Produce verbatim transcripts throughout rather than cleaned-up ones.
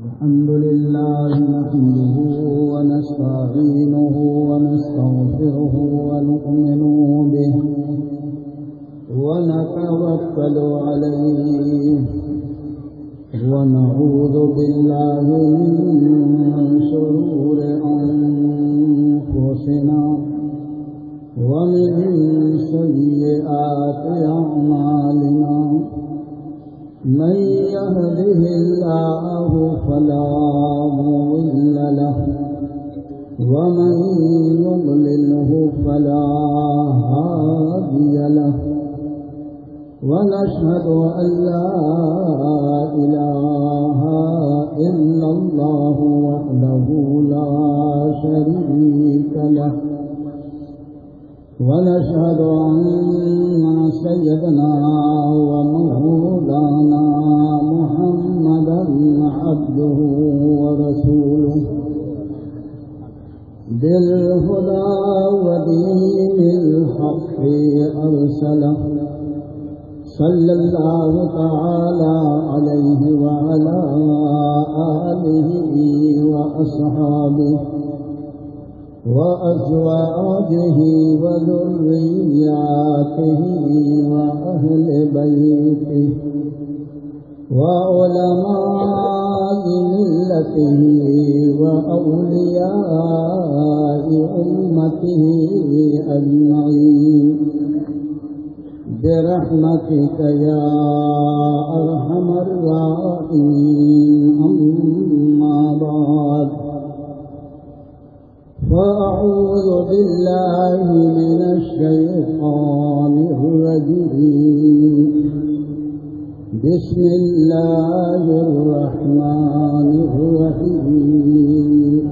الحمد لله نحمده ونستعينه ونستغفره ونؤمن به ونتوكل عليه ونعوذ بالله من شرور أنفسنا ومن سيئات أعمالنا من يهده الله فلا مضل له ومن يضلله فلا هادي له ونشهد أن لا إله إلا الله وحده لا شريك له ونشهد أن سيدنا ومولانا محمدا عبده ورسوله بالهدى ودين الحق أرسله صلى الله تعالى عليه وعلى آله وأصحابه وأزواجه وذرياته وأهل بيته وعلماء ملته وأولياء أمته أجمعين برحمتك يا أرحم الراحمين. أما بعد فأعوذ بالله من الشيطان الرجيم. بسم الله الرحمن الرحيم.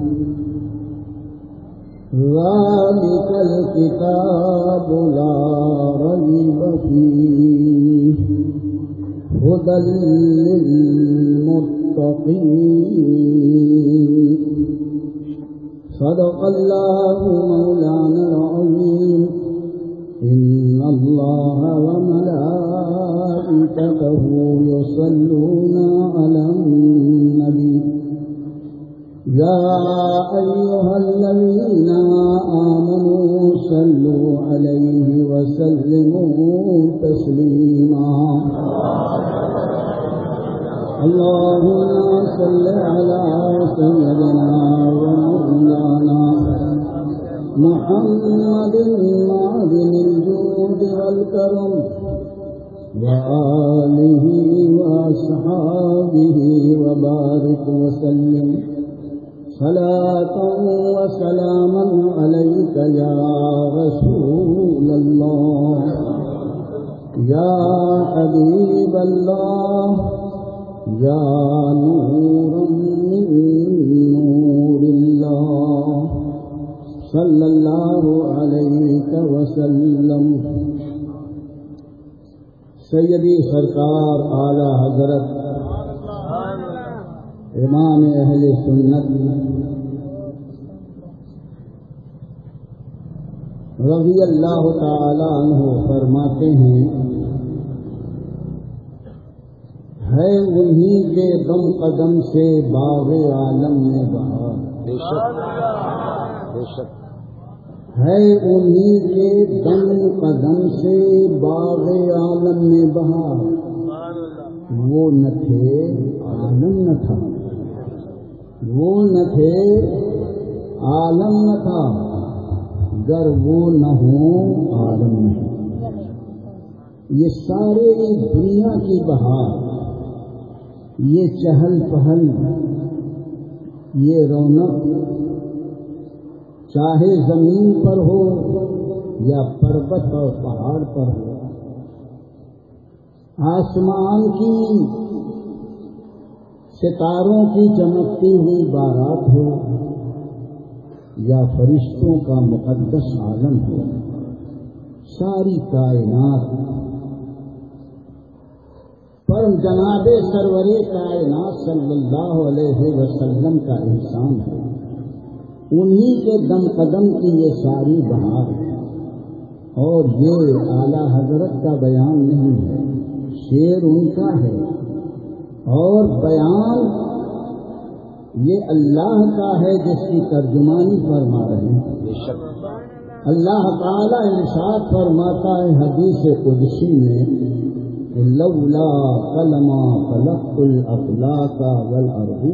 ذلك الكتاب لا ريب فيه هدى للمتقين. صدق الله مولانا العظيم. إن الله وملائكته يصلون على النبي يا أيها الذين آمنوا صلوا عليه وسلموا تسليما. اللهم صل على سيدنا ومولانا محمد معدن الجود والكرم وآله وأصحابه وبارك وسلم صلاة وسلاما عليك يا رسول الله يا حبيب الله يا نورا من نور الله صلی اللہ علیہ وسلم. سیدی سرکار اعلی حضرت امام اہل سنت رضی اللہ تعالی عنہ فرماتے ہیں ہے انہی کے دم قدم سے باغ عالم میں بہار. بے شک بے شک ہے انہی کے دم قدم سے باغ عالم میں بہار. وہ نہ تھے عالم نہ تھا، وہ نہ تھے عالم نہ تھا، گر وہ نہ ہوں عالم نہیں. یہ سارے دنیا کی بہار، یہ چہل پہل، یہ رونق چاہے زمین پر ہو یا پروت اور پہاڑ پر ہو، آسمان کی ستاروں کی چمکتی ہوئی بارات ہو یا فرشتوں کا مقدس عالم ہو، ساری کائنات پر جناب سرور کائنات صلی اللہ علیہ وسلم کا احسان ہے. انہی کے دم قدم کی یہ ساری بہار ہے. اور یہ اعلیٰ حضرت کا بیان نہیں ہے، شعر ان کا ہے اور بیان یہ اللہ کا ہے جس کی ترجمانی فرما رہے ہیں. اللہ تعالیٰ ارشاد فرماتا ہے حدیث قدسی میں لولا قلما خلقت الافلاک والارض.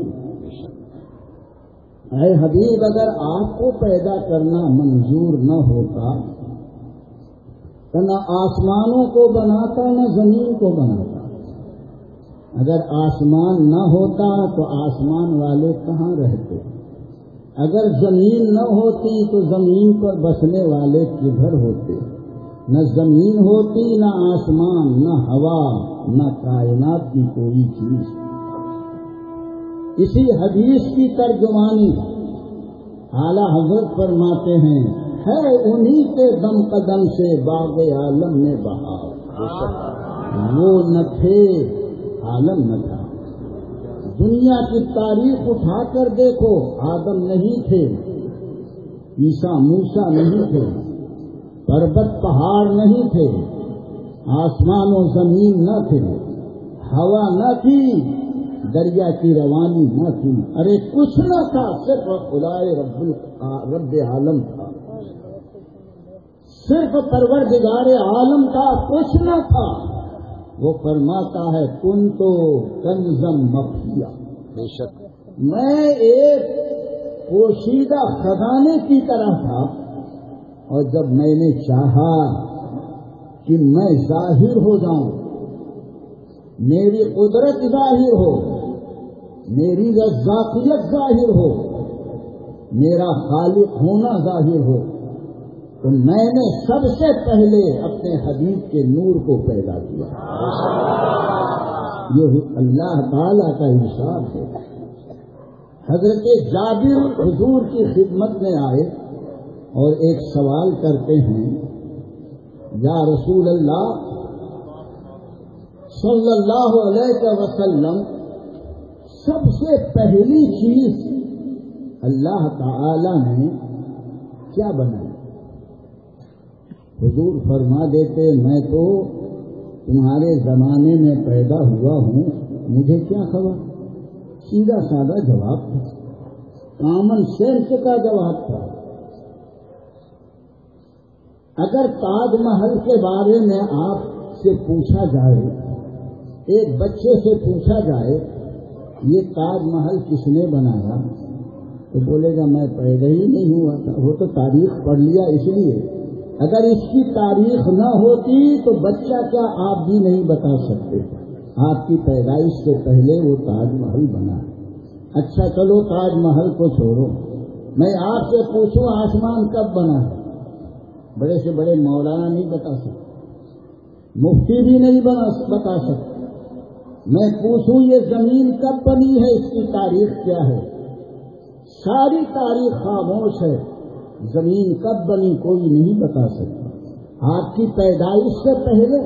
اے حبیب اگر آپ کو پیدا کرنا منظور نہ ہوتا تو نہ آسمانوں کو بناتا نہ زمین کو بناتا. اگر آسمان نہ ہوتا تو آسمان والے کہاں رہتے؟ اگر زمین نہ ہوتی تو زمین پر بسنے والے کدھر ہوتے؟ نہ زمین ہوتی نہ آسمان نہ ہوا نہ کائنات کی کوئی چیز. اسی حدیث کی ترجمانی اعلیٰ حضرت فرماتے ہیں ہے انہی کے دم قدم سے باغ عالم میں بہار. وہ نہ تھے عالم نہ تھا. دنیا کی تاریخ اٹھا کر دیکھو آدم نہیں تھے، عیسیٰ موسیٰ نہیں تھے، پربت پہاڑ نہیں تھے، آسمان و زمین نہ تھے، ہوا نہ تھی، دریا کی روانی نہ تھی. ارے کچھ نہ تھا، صرف خدائے رب رب عالم تھا، صرف پروردگار عالم تھا، کچھ نہ تھا. وہ فرماتا ہے کن تو کنزم مخفیہ، بے شک میں ایک پوشیدہ خزانے کی طرح تھا، اور جب میں نے چاہا کہ میں ظاہر ہو جاؤں، میری قدرت ظاہر ہو، میری رزاقیت ظاہر ہو، میرا خالق ہونا ظاہر ہو، تو میں نے سب سے پہلے اپنے حبیب کے نور کو پیدا کیا. یہ اللہ تعالیٰ کا ارشاد ہے. حضرت جابر حضور کی خدمت میں آئے اور ایک سوال کرتے ہیں، یا رسول اللہ صلی اللہ علیہ وسلم سب سے پہلی چیز اللہ تعالی نے کیا بنائی؟ حضور فرما دیتے میں تو تمہارے زمانے میں پیدا ہوا ہوں، مجھے کیا خبر؟ سیدھا سادہ جواب تھا، کامن سینس کا جواب تھا. اگر تاج محل کے بارے میں آپ سے پوچھا جائے، ایک بچے سے پوچھا جائے یہ تاج محل کس نے بنایا، تو بولے گا میں پیدا ہی نہیں ہوا تھا. وہ تو تاریخ پڑھ لیا اس لیے. اگر اس کی تاریخ نہ ہوتی تو بچہ کیا آپ بھی نہیں بتا سکتے آپ کی پیدائش سے پہلے وہ تاج محل بنا. اچھا چلو تاج محل کو چھوڑو، میں آپ سے پوچھوں آسمان کب بنا ہے؟ بڑے سے بڑے مولانا نہیں بتا سکتے، مفتی بھی نہیں بتا سکتے. میں پوچھوں یہ زمین کب بنی ہے، اس کی تاریخ کیا ہے؟ ساری تاریخ خاموش ہے. زمین کب بنی کوئی نہیں بتا سکتا. آپ کی پیدائش سے پہلے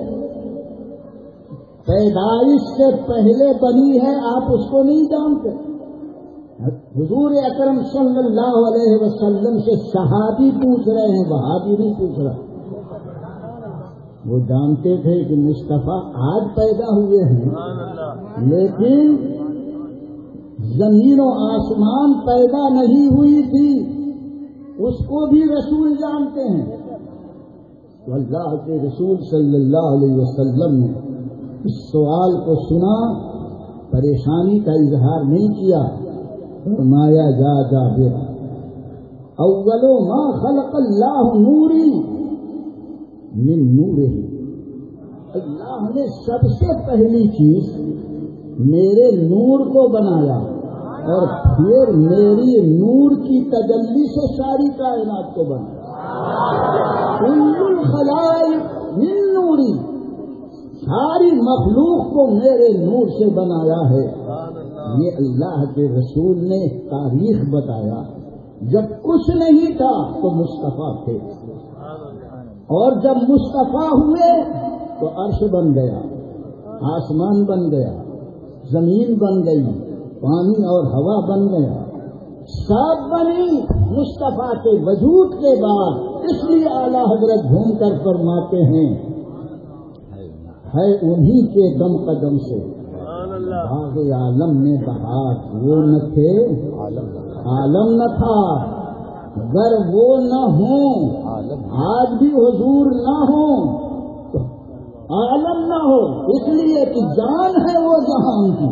پیدائش سے پہلے بنی ہے، آپ اس کو نہیں جانتے. حضور اکرم صلی اللہ علیہ وسلم سے صحابی پوچھ رہے ہیں، وہابی نہیں پوچھ رہا. وہ جانتے تھے کہ مصطفیٰ آج پیدا ہوئے ہیں، لیکن زمین و آسمان پیدا نہیں ہوئی تھی، اس کو بھی رسول جانتے ہیں. تو اللہ کے رسول صلی اللہ علیہ وسلم نے اس سوال کو سنا، پریشانی کا اظہار نہیں کیا. فرمایا جا جابر اول ما خلق اللہ نوری من نورہ، اللہ نے سب سے پہلی چیز میرے نور کو بنایا اور پھر میری نور کی تجلی سے ساری کائنات کو بنایا. کل الخلائق من نوری، ساری مخلوق کو میرے نور سے بنایا ہے. یہ اللہ کے رسول نے تاریخ بتایا. جب کچھ نہیں تھا تو مصطفیٰ تھے، اور جب مصطفیٰ ہوئے تو عرش بن گیا، آسمان بن گیا، زمین بن گئی، پانی اور ہوا بن گیا، سب بنی مصطفیٰ کے وجود کے بعد. اس لیے اعلیٰ حضرت گھوم کر فرماتے ہیں ہے انہی کے دم قدم سے باغ عالم میں بہار وہ نہ تھے عالم نہ تھا، گر وہ نہ ہوں آج بھی حضور نہ ہوں تو عالم نہ ہو، اس لیے کہ جان ہے وہ جہان کی،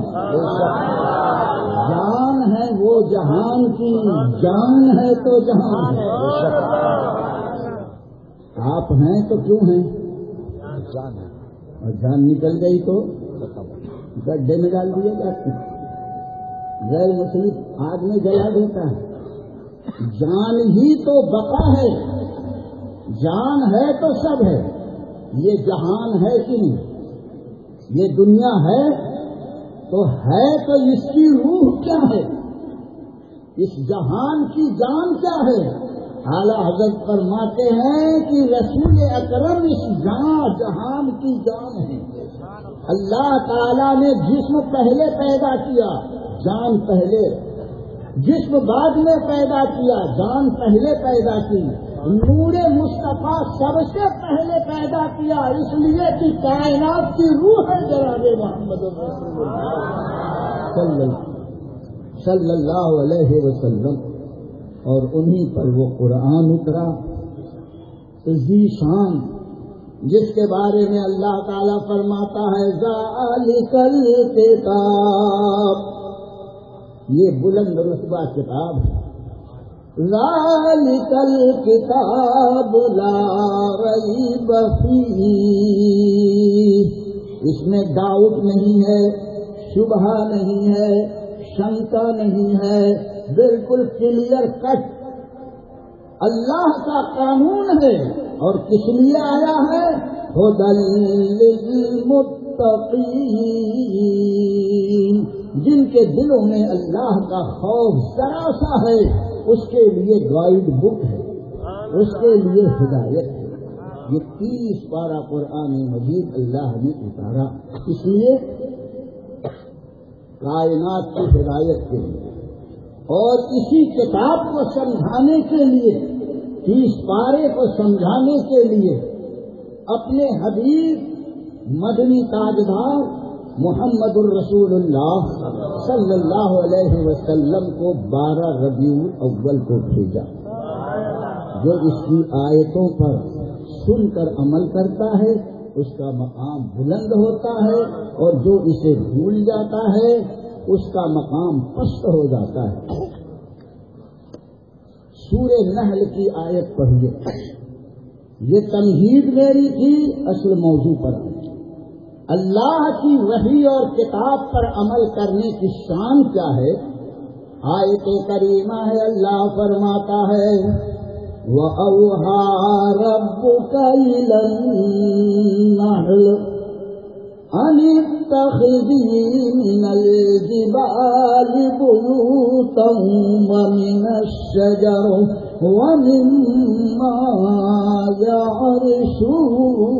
جان ہے وہ جہان کی، جان ہے تو جہان ہے۔ آپ ہیں تو کیوں ہیں؟ جان ہے، اور جان نکل گئی تو گڈھے میں ڈال دیے جاتے، غیر مسلم آگ میں جلا دیتا ہے۔ جان ہی تو بقا ہے، جان ہے تو سب ہے۔ یہ جہان ہے کہ نہیں؟ یہ دنیا ہے تو ہے تو اس کی روح کیا ہے؟ اس جہان کی جان کیا ہے؟ اعلیٰ حضرت فرماتے ہیں کہ رسول اکرم اس جان جہان کی جان ہے۔ اللہ تعالیٰ نے جسم پہلے پیدا کیا، جان پہلے، جسم بعد میں پیدا کیا، جان پہلے پیدا کی۔ نور مصطفیٰ سب سے پہلے پیدا کیا، اس لیے کہ کائنات کی روح ہے جناب محمد رسول اللہ صلی اللہ علیہ وسلم، اور انہی پر وہ قرآن اترا ذی شان، جس کے بارے میں اللہ تعالیٰ فرماتا ہے ذالک الکتاب، یہ بلند رتبہ کتاب ہے، ذالک الکتاب لا ریب فیہ، اس میں ڈاؤٹ نہیں ہے، شبہ نہیں ہے، شنکا نہیں ہے، بالکل کلیئر کٹ اللہ کا قانون ہے۔ اور کس لیے آیا ہے؟ ھدی للمتقین، جن کے دلوں میں اللہ کا خوف ذرا سا ہے اس کے لیے گائیڈ بک ہے، اس کے لیے ہدایت ہے۔ یہ تیس پارہ قرآن مجید اللہ نے اتارا اس لیے کائنات کی ہدایت کے لیے، اور اسی کتاب کو سمجھانے کے لیے، تیس پارے کو سمجھانے کے لیے اپنے حبیب مدنی تاجدار محمد الرسول اللہ صلی اللہ علیہ وسلم کو بارہ ربیع الاول کو بھیجا۔ جو اس کی آیتوں پر سن کر عمل کرتا ہے اس کا مقام بلند ہوتا ہے، اور جو اسے بھول جاتا ہے اس کا مقام پست ہو جاتا ہے۔ سورہ نحل کی آیت پڑھیے، یہ تمہید میری تھی، اصل موضوع پر اللہ کی وحی اور کتاب پر عمل کرنے کی شان کیا ہے۔ آیت کریمہ ہے، اللہ فرماتا ہے وَأَوْحَىٰ رَبُّكَ إِلَى النَّحْلِ أَنِ اتَّخِذِي مِنَ الْجِبَالِ بُيُوتًا وَمِنَ الشَّجَرِ وَمِمَّا يَعْرِشُونَ۔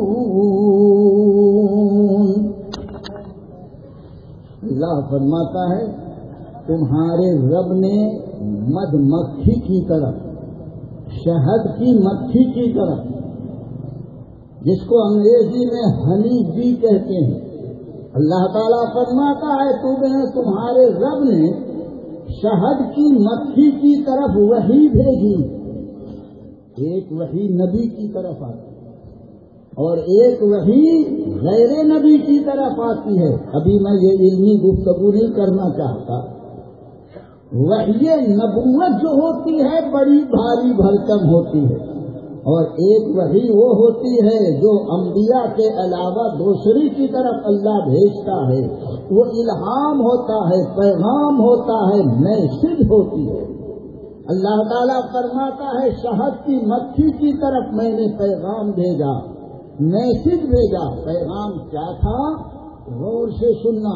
اللہ فرماتا ہے تمہارے رب نے مدھ مکھی کی طرف، شہد کی مکھی کی طرف، جس کو انگریزی میں ہنی بی کہتے ہیں، اللہ تعالیٰ فرماتا ہے تمہیں تمہارے رب نے شہد کی مکھی کی طرف وحی بھیجی۔ ایک وحی نبی کی طرف آتی اور ایک وحی غیر نبی کی طرف آتی ہے۔ ابھی میں یہ علمی گفتگو نہیں کرنا چاہتا۔ وحی نبوت جو ہوتی ہے بڑی بھاری بھرکم ہوتی ہے، اور ایک وحی وہ ہوتی ہے جو انبیاء کے علاوہ دوسری کی طرف اللہ بھیجتا ہے، وہ الہام ہوتا ہے، پیغام ہوتا ہے، میسج ہوتی ہے۔ اللہ تعالیٰ فرماتا ہے شہد کی مکھی کی طرف میں نے پیغام بھیجا، میسج بھیجا۔ پیغام کیا تھا؟ غور سے سننا۔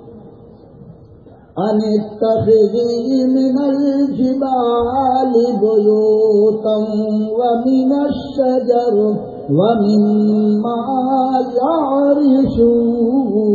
أَنِ اتَّخِذِي مِنَ الْجِبَالِ بُيُوتًا وَمِنَ الشَّجَرِ وَمِمَّا يَعْرِشُونَ۔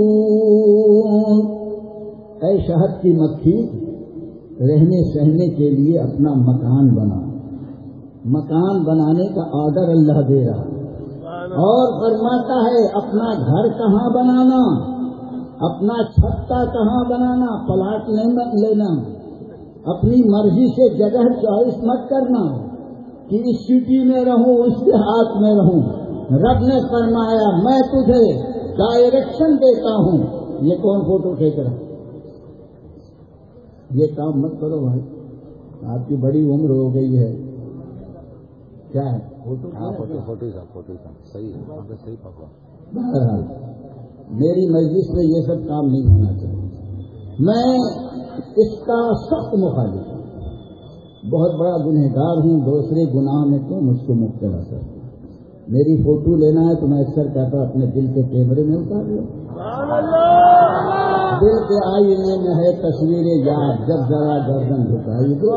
اے شہد کی مکھی، رہنے سہنے کے لیے اپنا مکان بنا۔ مکان بنانے کا آرڈر اللہ دے رہا، اور فرماتا ہے اپنا گھر کہاں بنانا؟ اپنا چھتا کہاں بنانا، پلاٹ نہیں لینا، اپنی مرضی سے جگہ چوائس مت کرنا کہ اس سٹی میں رہوں اس دیہات میں رہوں. رب نے فرمایا میں تجھے ڈائریکشن دیتا ہوں. یہ کون فوٹو کھینچ رہا؟ یہ کام مت کرو بھائی، آپ کی بڑی عمر ہو گئی ہے. کیا ہے فوٹو؟ فوٹو فوٹو صاحب فوٹو صاحب صحیح ہے، صحیح پکڑا. بہرحال میری مجلس میں یہ سب کام نہیں ہونا چاہیے. میں اس کا سخت مخالف ہوں. بہت بڑا گنہگار ہوں، دوسرے گناہ میں کیوں مجھ کو مبتلا کر. میری فوٹو لینا ہے تو میں اکثر کہتا ہوں اپنے دل کے کیمرے میں اتار لو. دل کے آئینے میں ہے تصویریں یاد، جب ذرا گردن جھکائی دو.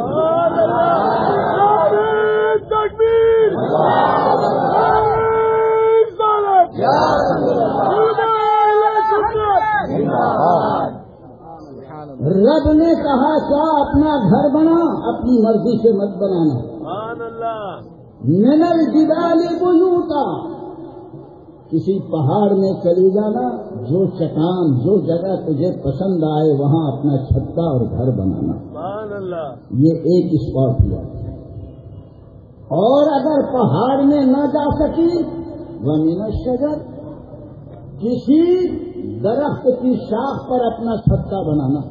رب نے کہا کیا اپنا گھر بنا، اپنی مرضی سے مت بنانا. من الجبال بیوتا، کسی پہاڑ میں چلی جانا، جو چٹان جو جگہ تجھے پسند آئے وہاں اپنا چھتا اور گھر بنانا. یہ ایک اسپاٹ ہوا. اور اگر پہاڑ میں نہ جا سکی ومن الشجر، کسی درخت کی شاخ پر اپنا چھتا بنانا.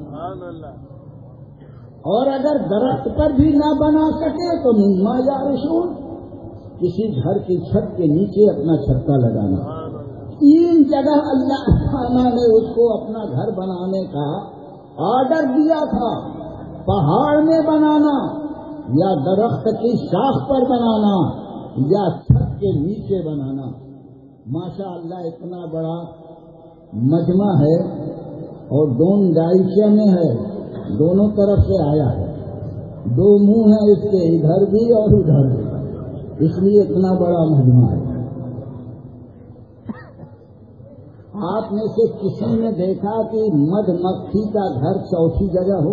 اور اگر درخت پر بھی نہ بنا سکے تو مما یعرشون، کسی گھر کی چھت کے نیچے اپنا چھتا لگانا. تین جگہ اللہ تعالیٰ نے اس کو اپنا گھر بنانے کا آرڈر دیا تھا. پہاڑ میں بنانا یا درخت کی شاخ پر بنانا یا چھت کے نیچے بنانا. ماشاء اللہ اتنا بڑا مجمع ہے اور دونوں دائچے میں ہے، دونوں طرف سے آیا ہے. دو منہ ہیں اس کے، ادھر بھی اور ادھر بھی، اس لیے اتنا بڑا مجمع ہے. آپ میں سے کسی نے دیکھا کہ مدھ مکھی کا گھر چوتھی جگہ ہو؟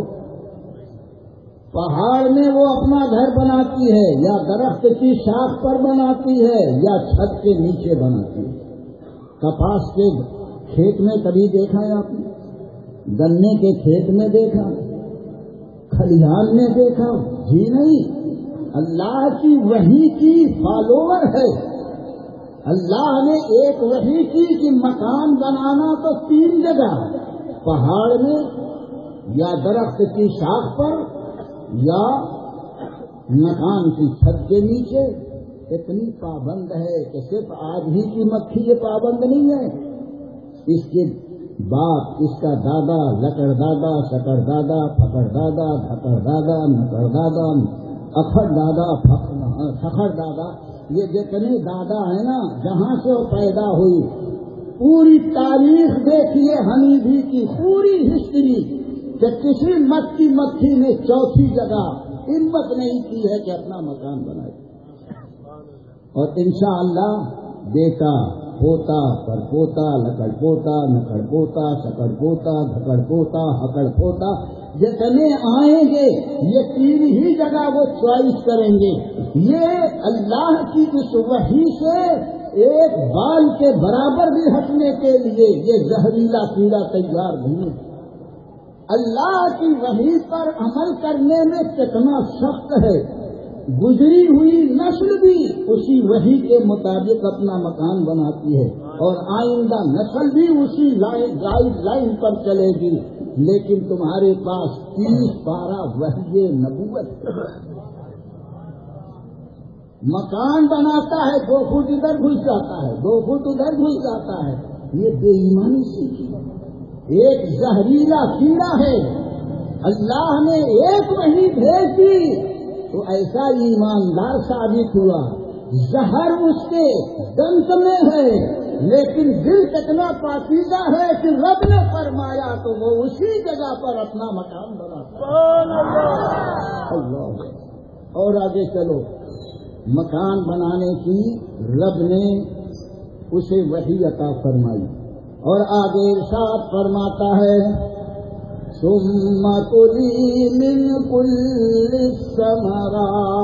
پہاڑ میں وہ اپنا گھر بناتی ہے یا درخت کی شاخ پر بناتی ہے یا چھت کے نیچے بناتی ہے. کپاس کے کھیت میں کبھی دیکھا ہے آپ نے؟ گنے کے کھیت میں دیکھا؟ کھلیہان میں دیکھا؟ جی نہیں. اللہ کی وحی کی فالوور ہے. اللہ نے ایک وحی کی کہ مکان بنانا تو تین جگہ، پہاڑ میں یا درخت کی شاخ پر یا مکان کی چھت کے نیچے. اتنی پابند ہے کہ صرف آج ہی کی مکھی یہ پابند نہیں ہے. اس کے باپ، اس کا دادا، لکڑ دادا، شکڑ دادا، پھکڑ دادا، دھکڑ دادا، نکڑ دادا، اکھڑ دادا، سکھڑ دادا، یہ جتنے دادا ہیں نا جہاں سے وہ پیدا ہوئی، پوری تاریخ دیکھیے حنیفی کی پوری ہسٹری، کہ کسی مکی مکھی نے چوتھی جگہ ہمت نہیں کی ہے کہ اپنا مکان بنائے. اور انشاءاللہ بیٹا، پوتا، پر پوتا، لکڑ پوتا، نکڑ پوتا، شکڑ پوتا، دھکڑ پوتا، ہکڑ پوتا، جتنے آئیں گے یہ تین ہی جگہ وہ چوائس کریں گے. یہ اللہ کی اس وحی سے ایک بال کے برابر بھی ہٹنے کے لیے یہ زہریلا کیڑا تیار نہیں. اللہ کی وحی پر عمل کرنے میں کتنا سخت ہے. گزری ہوئی نسل بھی اسی وحی کے مطابق اپنا مکان بناتی ہے اور آئندہ نسل بھی اسی گائیڈ لائن پر چلے گی. لیکن تمہارے پاس تیس پارہ وحی نبوت. مکان بناتا ہے، دو فٹ ادھر گھس جاتا ہے، دو فٹ ادھر گھس جاتا ہے. یہ بے ایمانی سیکھی، ایک زہریلا کیڑا ہے. اللہ نے ایک وحی بھیج دی تو ایسا ایماندار ثابت ہوا. زہر اس کے دنت میں ہے لیکن دل کتنا پاکیزہ ہے کہ رب نے فرمایا تو وہ اسی جگہ پر اپنا مکان بناتا ہے. اللہ. اور آگے چلو، مکان بنانے کی رب نے اسے وحی عطا فرمائی اور آگے ارشاد فرماتا ہے ثم کلی من کل الثمرات.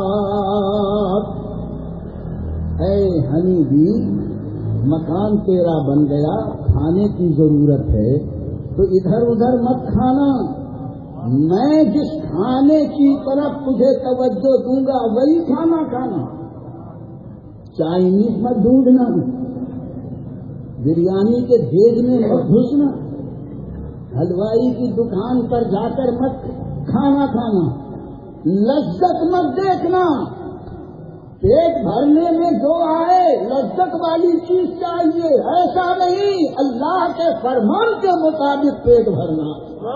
اے ہنی بھی، مکان تیرا بن گیا، کھانے کی ضرورت ہے، تو ادھر ادھر مت کھانا. میں جس کھانے کی طرف تجھے توجہ دوں گا وہی کھانا کھانا. چائنیز مت ڈھونڈنا, بریانی کے دیگ میں مت گھسنا, حلوائی کی دکان پر جا کر مت کھانا کھانا, لذت مت دیکھنا. پیٹ بھرنے میں جو آئے لذت والی چیز چاہیے, ایسا نہیں. اللہ کے فرمان کے مطابق پیٹ بھرنا.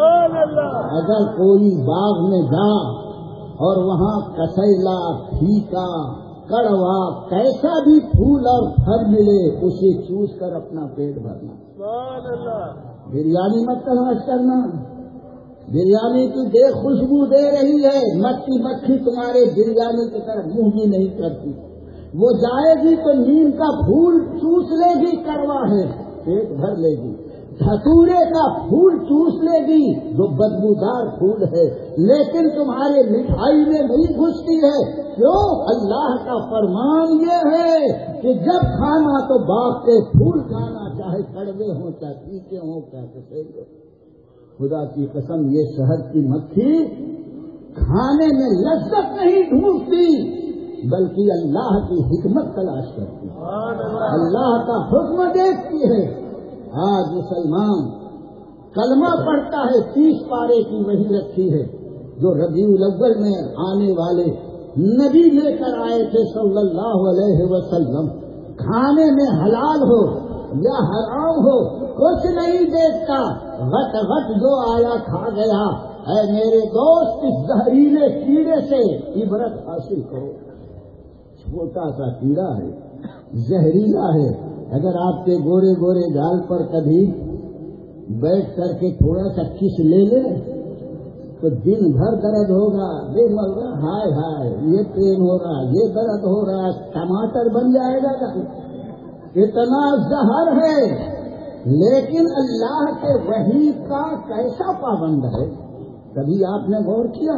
اگر کوئی باغ میں جا اور وہاں کسیلا, پھیکا, کڑوا کیسا بھی پھول اور پھل ملے اسے چوس کر اپنا پیٹ بھرنا. بریانی مت تلاش کرنا. بریانی کی دیکھ خوشبو دے رہی ہے, مکھی مکھی تمہارے بریانی کی طرف منہ بھی نہیں کرتی. وہ جائے گی تو نیم کا پھول چوس لے گی, کڑوا ہے پیٹ بھر لے گی. دھتورے کا پھول چوس لے گی جو بدبودار پھول ہے, لیکن تمہارے مٹھائی میں نہیں گھستی ہے. کیوں؟ اللہ کا فرمان یہ ہے کہ جب کھانا تو باغ کے پھول کھانا, چاہے کڑوے ہوں, چاہے پھیکے ہوں, چاہے کسیلے ہوں. خدا کی قسم یہ شہد کی مکھی کھانے میں لذت نہیں ڈھونڈتی بلکہ اللہ کی حکمت تلاش کرتی, اللہ کا حکم دیکھتی ہے. آج مسلمان کلمہ پڑھتا ہے, تیس پارے کی وہی رکھی ہے جو ربیع الاول میں آنے والے نبی لے کر آئے تھے صلی اللہ علیہ وسلم. کھانے میں حلال ہو یا حرام ہو کچھ نہیں دیکھتا, غٹ غٹ جو آیا کھا گیا. اے میرے دوست, اس زہریلے کیڑے سے عبرت حاصل کرو. چھوٹا سا کیڑا ہے, زہریلا ہے. اگر آپ کے گورے گورے گال پر کبھی بیٹھ کر کے تھوڑا سا کس لے لے تو دن بھر درد ہوگا. بے ملگا ہائے ہائے یہ پین ہو رہا, یہ درد ہو رہا, ٹماٹر بن جائے گا. اتنا زہر ہے, لیکن اللہ کے وحی کا کیسا پابند ہے. کبھی آپ نے غور کیا؟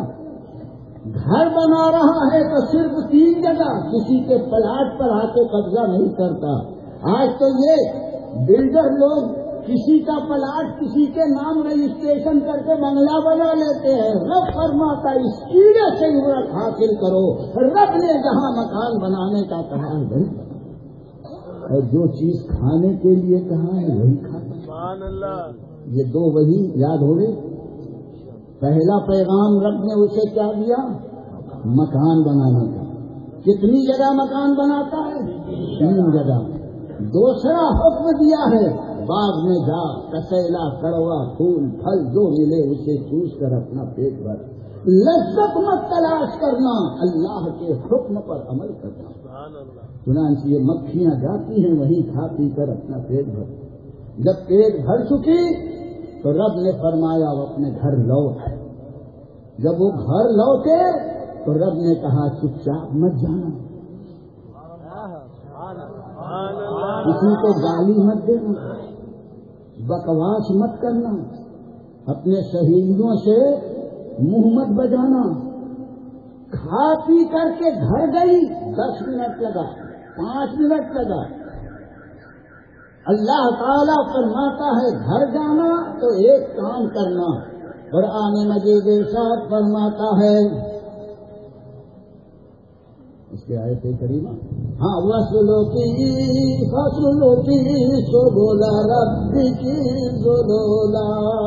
گھر بنا رہا ہے تو صرف تین جگہ, کسی کے پلاٹ پر آ کے قبضہ نہیں کرتا. آج تو یہ بلڈر لوگ کسی کا پلاٹ کسی کے نام رجسٹریشن کر کے بنگلہ بنا لیتے ہیں. رب فرماتا اس کیڑے سے عبرت حاصل کرو. رب نے جہاں مکان بنانے کا کہا ہے وہی, اور جو چیز کھانے کے لیے کہا ہے وہی کھانا. سبحان اللہ. یہ دو وہی یاد ہو گئے. پہلا پیغام رب نے اسے کیا دیا؟ مکان بنانے کا. کتنی جگہ مکان بناتا ہے؟ تین جگہ. دوسرا حکم دیا ہے باغ میں جا, کسیلا, کڑوا, پھول, پھل جو ملے اسے چوس کر اپنا پیٹ بھر. لذت مت تلاش کرنا, اللہ کے حکم پر عمل کرنا. چنانچہ یہ مکھیاں جاتی ہیں وہیں کھا پی کر اپنا پیٹ بھر. جب پیٹ بھر چکی تو رب نے فرمایا وہ اپنے گھر لوٹ. جب وہ گھر لوٹے تو رب نے کہا چپ چاپ مت جانا, کسی کو گالی مت دینا, بکواس مت کرنا, اپنے سہیلیوں سے منہ مت بجانا. کھا پی کر کے گھر گئی, دس منٹ لگا, پانچ منٹ لگا. اللہ تعالیٰ فرماتا ہے گھر جانا تو ایک کام کرنا. قرآن مجید ارشاد فرماتا ہے, اس کے آیت کریمہ, ہاں وصلو کی فصلو کی سو بولا رب کی ذلولا.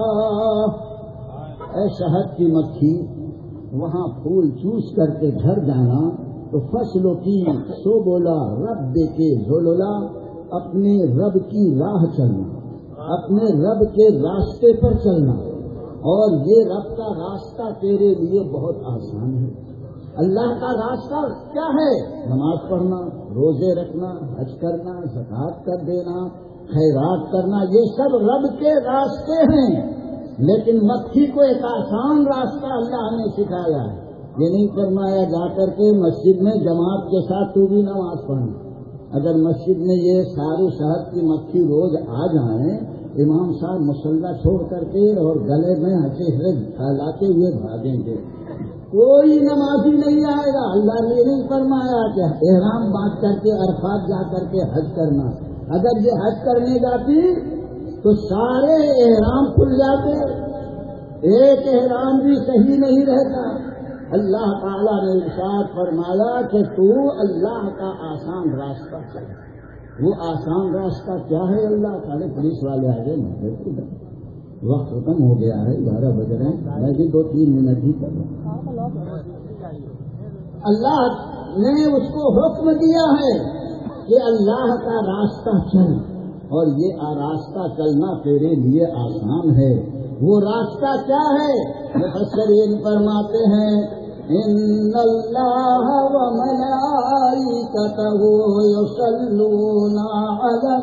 اے شہد کی مکھی, وہاں پھول چوس کر کے گھر جانا تو فصلو کی سو بولا رب کے ذلولا, اپنے رب کی راہ چلنا, اپنے رب کے راستے پر چلنا. اور یہ رب کا راستہ تیرے لیے بہت آسان ہے. اللہ کا راستہ کیا ہے؟ نماز پڑھنا, روزے رکھنا, حج کرنا, زکوٰۃ کر دینا, خیرات کرنا, یہ سب رب کے راستے ہیں. لیکن مکھی کو ایک آسان راستہ اللہ نے سکھایا ہے. یہ نہیں فرمایا جا کر کے مسجد میں جماعت کے ساتھ تو بھی نماز پڑھنا. اگر مسجد میں یہ ساری شہد کی مکھی روز آ جائیں, امام صاحب مصلی چھوڑ کر کے اور گلے میں ہنسے ہوئے پھیلاتے ہوئے بھاگیں گے, کوئی نمازی نہیں آئے گا. اللہ نے نہیں فرمایا کہ احرام باندھ کر کے عرفات جا کر کے حج کرنا. اگر یہ حج کرنے جاتی تو سارے احرام کھل جاتے، ایک احرام بھی صحیح نہیں رہتا۔ اللہ تعالیٰ نے ارشاد فرمایا کہ تو اللہ کا آسان راستہ چل۔ وہ آسان راستہ کیا ہے؟ اللہ تعالیٰ پولیس والے آ گئے، میں وقت ختم ہو گیا ہے، گیارہ بج رہے ہیں، میں بھی دو تین منٹ ہی کر رہا ہوں۔ اللہ نے اس کو حکم دیا ہے کہ اللہ کا راستہ چل، اور یہ راستہ چلنا تیرے لیے آسان ہے۔ وہ راستہ کیا ہے؟ مفسرین فرماتے ہیں ان اللہ وملائکتہ یصلون علی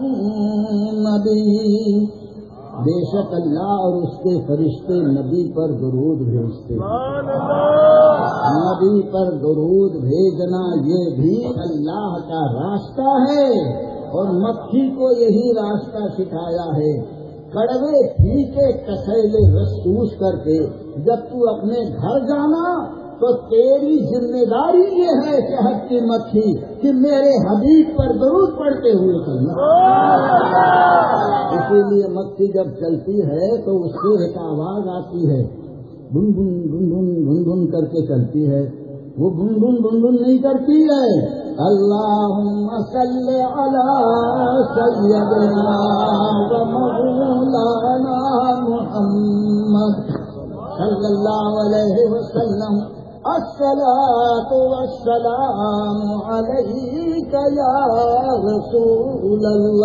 النبی، بے شک اللہ اور اس کے فرشتے نبی پر درود بھیجتے ہیں۔ نبی پر درود بھیجنا یہ بھی اللہ کا راستہ ہے، اور مکھی کو یہی راستہ سکھایا ہے۔ کڑوے پھیکے کسیلے رسوس کر کے جب تو اپنے گھر جانا تو تیری ذمہ داری یہ ہے شہد کی مکھی کہ میرے حبیب پر درود پڑھتے ہوئے چلنا۔ اسی لیے مکھی جب چلتی ہے تو اس سے ایک آواز آتی ہے، گن گن گن گن گن گن کر کے چلتی ہے۔ وہ گن گن گن گن نہیں کرتی ہے، اللہم صلی علی سیدنا و مولانا محمد صلی اللہ علیہ وسلم، الصلاۃ والسلام علیک یا رسول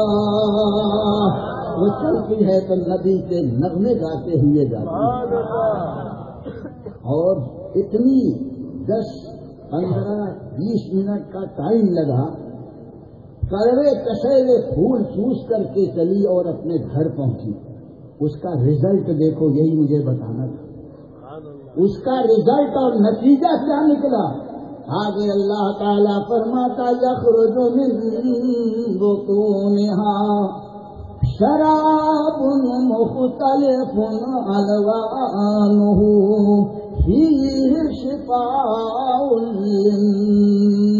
اللہ۔ وہ چلتی ہے تو نبی کے نغمے گاتے ہوئے جاتی ہے، اور اتنی دس پندرہ بیس منٹ کا ٹائم لگا، کڑوے کسیلے پھول چوس کر کے چلی اور اپنے گھر پہنچی۔ اس کا رزلٹ دیکھو، یہی مجھے بتانا تھا، اس کا رزلٹ اور نتیجہ کیا نکلا۔ آگے اللہ تعالیٰ فرماتا یخرج من بطونها شراب مختلف الوانه فیہ شفاء للناس۔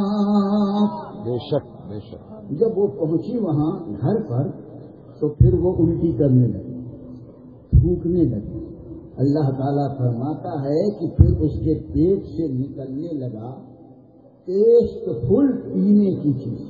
بے شک بے شک۔ جب وہ پہنچی وہاں گھر پر تو پھر وہ الٹی کرنے لگی، تھوکنے لگی۔ اللہ تعالیٰ فرماتا ہے کہ پھر اس کے پیٹ سے نکلنے لگا ٹیسٹ فل پینے کی چیز۔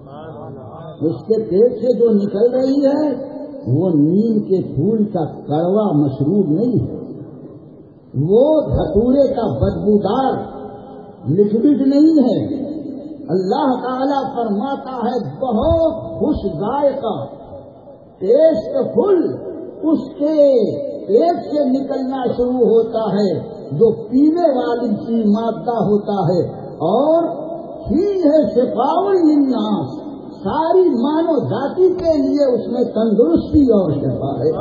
اس کے پیٹ سے جو نکل رہی ہے وہ نیم کے پھول کا کڑوا مشروب نہیں ہے، وہ دھتورے کا بدبودار لکوڈ نہیں ہے۔ اللہ تعالیٰ فرماتا ہے بہت خوش ذائقہ ٹیسٹ فل اس کے پیٹ سے نکلنا شروع ہوتا ہے، جو پینے والی چیز مادہ ہوتا ہے، اور فیہ شفاء للناس، ساری مانو ذاتی کے لیے اس میں تندرستی اور شفا ہے۔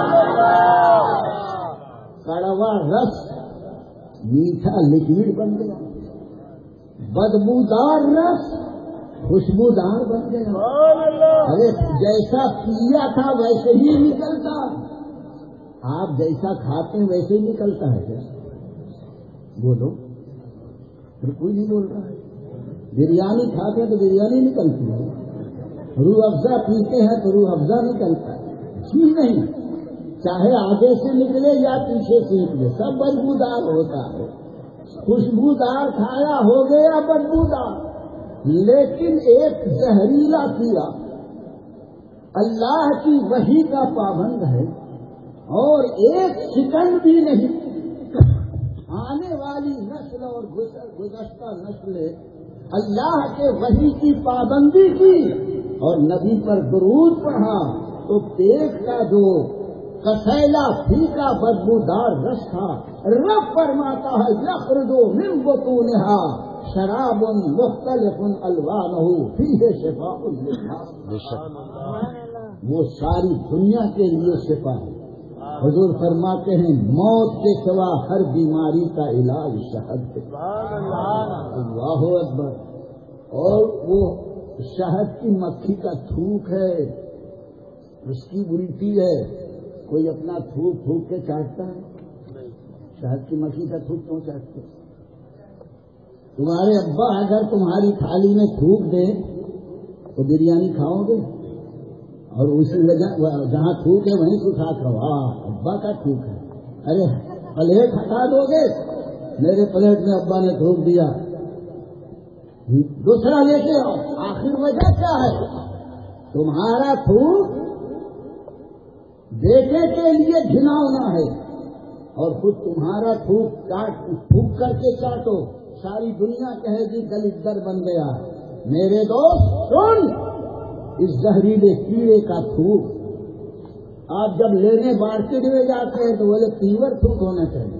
کڑوا رس میٹھا لکوڈ بن گیا، بدبودار رس خوشبودار بن گیا۔ ارے جیسا پیا تھا ویسے ہی نکلتا، آپ جیسا کھاتے ہیں ویسے ہی نکلتا ہے کیا؟ بولو، پھر کوئی نہیں بول رہا ہے۔ بریانی کھاتے ہیں تو بریانی نکلتی ہے، روح افزا پیتے ہیں تو روح افزا نکلتا ہے، جی نہیں، چاہے آگے سے نکلے یا پیچھے سے نکلے سب بدبودار ہوتا ہے۔ خوشبودار کھایا ہو گیا بدبودار، لیکن ایک زہریلا کیا اللہ کی وحی کا پابند ہے اور ایک سیکنڈ بھی نہیں، آنے والی نسل اور گزشتہ نسل اللہ کے وحی کی پابندی کی اور نبی پر درود پڑھا تو پیٹ کا جو کسیلا پھیکا بدبودار رس تھا، رب فرماتا ہے یخرج من بطونها شراب مختلف الوانہ فیہ شفاء للناس۔ وہ ساری دنیا کے لیے شفا ہے۔ حضور فرماتے ہیں موت کے سوا ہر بیماری کا علاج شہد ہے۔ اللہ اکبر۔ اور وہ شہد کی مکھی کا تھوک ہے، اس کی الٹی ہے، کوئی اپنا تھوک تھوک کے چاٹتا ہے؟ شہد کی مکھی کا تھوک کیوں چاٹتے؟ تمہارے ابا اگر تمہاری تھالی میں تھوک دے تو بریانی کھاؤ گے؟ اور اسی وجہ جہاں تھوک ہے وہیں سکھا کر ابا کا تھوک ہے. ارے پلیٹ ہٹا دو گے, میرے پلیٹ میں ابا نے تھوک دیا, دوسرا لے کے آؤ. آخر وجہ کیا ہے؟ تمہارا تھوک بیٹے کے لیے گھناؤنا ہے اور خود تمہارا تھوک کاٹ تھوک کر کے چاٹو, ساری دنیا کہے گی دلدر بن گیا. میرے دوست سن, اس زہریلے کیڑے کا تھوک آپ جب لینے مارکیٹ میں جاتے ہیں تو بولے پیور تھوک ہونا چاہیے,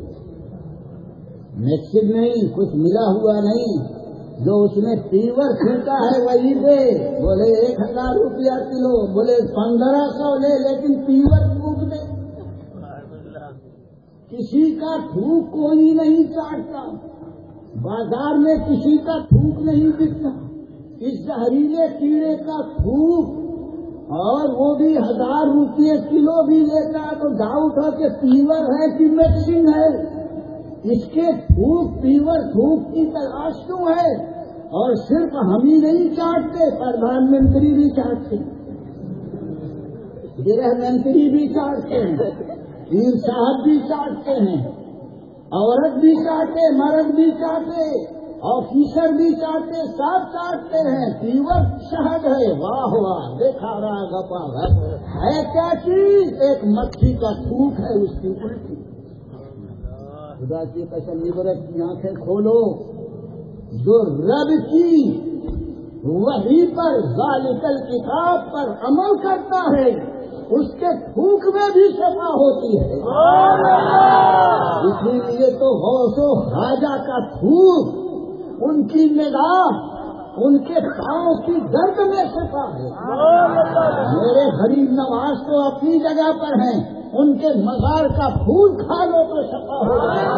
میکسڈ نہیں, کچھ ملا ہوا نہیں, جو اس نے پیور پھینکا ہے وہی دے. بولے ایک ہزار روپیہ کلو, بولے پندرہ سو لے لیکن پیور تھوک دے. کسی کا تھوک کوئی نہیں چاٹتا, بازار میں کسی کا تھوک نہیں بکتا. اس زہریلے کیڑے کا تھوک, اور وہ بھی ہزار روپے کلو بھی لیتا ہے تو ڈاؤٹ ہو کہ پیور ہے کہ میکسنگ ہے. اس کے تھوک پیور تھوک کی تلاش کیوں ہے؟ اور صرف ہم ہی نہیں چاٹتے, پردھان منتری بھی چاٹتے, گرہ منتری بھی چاٹتے ہیں, پیر صاحب بھی چاٹتے ہیں, عورت بھی چاٹتے, مرد بھی چاٹتے, آفیسر بھی چاٹتے, سب چاٹتے ہیں. پیور شہد ہے, واہ واہ, دیکھا رہا گپا ہے کیا چیز؟ ایک مکھی کا تھوک ہے, اس کی الٹی. خدا کی قسم, عبرت کی آنکھیں کھولو. جو رب کی وحی پر, ذالکل کتاب پر عمل کرتا ہے, اس کے تھوک میں بھی شفا ہوتی ہے. اسی لیے تو غوث و خواجہ کا تھوک, ان کی نگاہ, ان کے پاؤں کی درد میں شفا ہے. میرے غریب نواز تو اپنی جگہ پر ہیں, ان کے مزار کا پھول کھا لو تو شفا ہو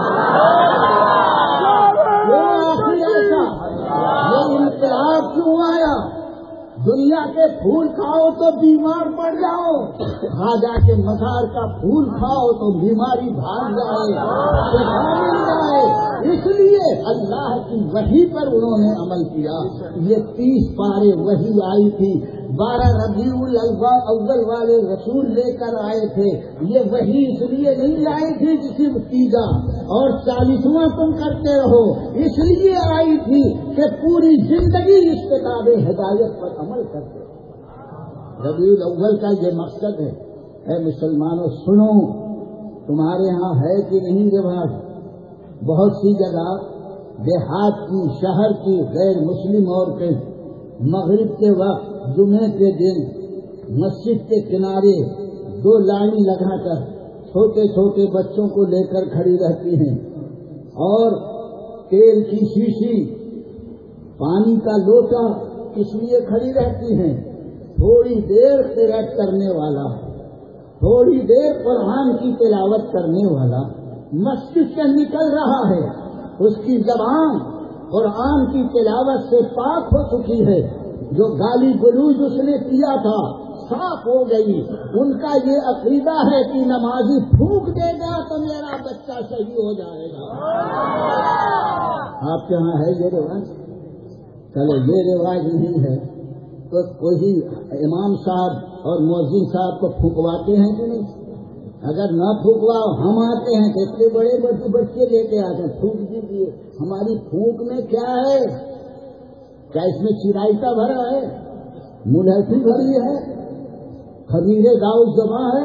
جائے. ایسا یہ انقلاب کیوں آیا؟ دنیا کے پھول کھاؤ تو بیمار پڑ جاؤ, خواجہ کے مزار کا پھول کھاؤ تو بیماری بھاگ جائے, شفا مل جائے. اس لیے اللہ کی وحی پر انہوں نے عمل کیا. یہ تیس پارے وحی آئی تھی, بارہ ربیع الاول والے رسول لے کر آئے تھے. یہ وحی اس لیے نہیں لائی تھی کسی تیجا اور چالیسواں تم کرتے رہو, اس لیے آئی تھی کہ پوری زندگی اس کتاب ہدایت پر عمل کرتے. ربیع الاول کا یہ مقصد ہے. اے مسلمانوں سنو, تمہارے ہاں ہے کہ نہیں رواج؟ بہت سی جگہ دیہات کی, شہر کی غیر مسلم عورتیں مغرب کے وقت جمعے کے دن مسجد کے کنارے دو لائن لگا کر چھوٹے چھوٹے بچوں کو لے کر کھڑی رہتی ہیں, اور تیل کی شیشی, پانی کا لوٹا اس لیے کھڑی رہتی ہیں. تھوڑی دیر قرات کرنے والا, تھوڑی دیر قرآن کی تلاوت کرنے والا مسجد سے نکل رہا ہے, اس کی زبان قرآن کی تلاوت سے پاک ہو چکی ہے, جو گالی گلوج اس نے کیا تھا صاف ہو گئی. ان کا یہ عقیدہ ہے کہ نمازی پھونک دے گا تو میرا بچہ صحیح ہو جائے گا. آپ کے ہاں ہے یہ رواج؟ چلو یہ رواج نہیں ہے تو کوئی امام صاحب اور مؤذن صاحب کو پھونکواتے ہیں کہ نہیں؟ اگر نہ پھونکواؤ, ہم آتے ہیں تو اتنے بڑے بڑے بچے لے کے آتے ہیں, پھونک دیجیے. ہماری پھونک میں کیا ہے؟ کیا اس میں چرائتا بھرا ہے, ملحفی بھری ہے, خمیر داؤ زباں ہے,